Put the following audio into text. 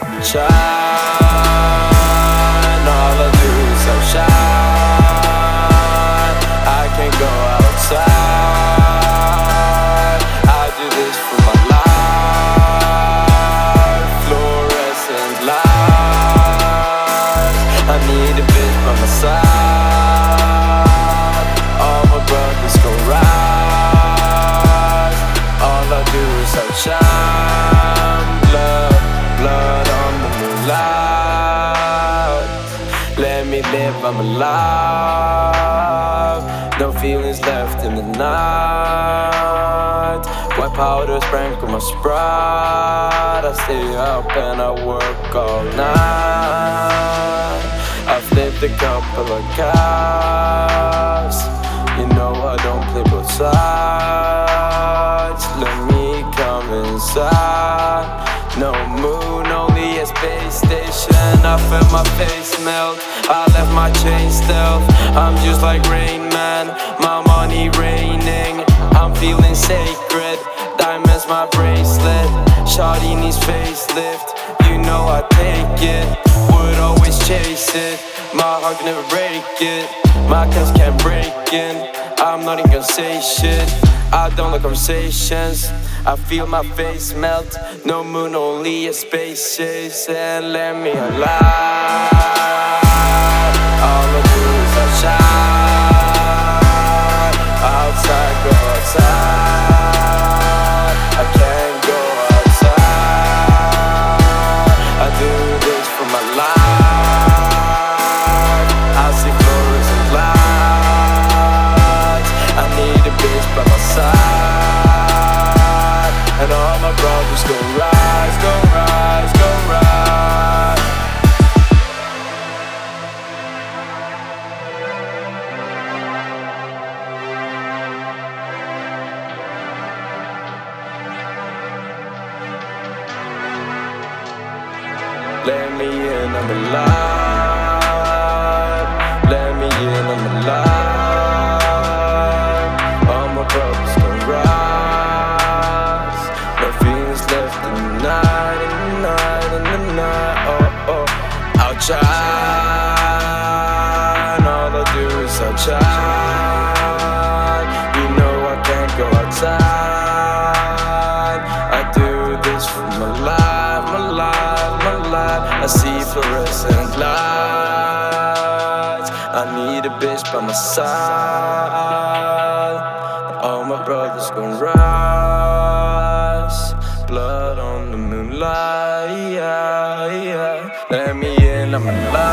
Shine, all I do is outshine. I can't go outside. I do this for my life. Fluorescent light. I need a bitch by my side. All my brothers gon' rise. All I do is outshine. Blood on the moonlight. Let me live, I'm alive. No feelings left in the night. White powder sprinkle my Sprite. I stay up and I work all night. I've lived a couple of cars. You know I don't play both sides. Let me come inside. No moon, only a space station. I felt my face melt. I left my chain stealth. I'm just like Rain Man, my money raining. I'm feeling sacred. Diamonds my bracelet. Shawty needs facelift. You know I take it. Would always chase it. My heart can never break it. My cuts can't break in. I'm not even gonna say shit. I don't like conversations. I feel my face melt. No moon, only a space chase. And let me alive. All I do is outshine. Outside, go outside. I can't go outside. I do this for my life. I see fluorescent lights. I need a bitch by my side. And all my brothers gon' rise, gon' rise, gon' rise. Let me in, I'm alive. Let me in, I'm alive. All my brothers gon' rise. No feelings left in the night, in the night, in the night. Oh, oh, outshine. All I do is outshine. You know I can't go outside. I do this for my life, my life, my life. I see fluorescent lights. I need a bitch by my side. All my brothers gon' rise. Blood on the moonlight, yeah, yeah. Let me in, I'm alive.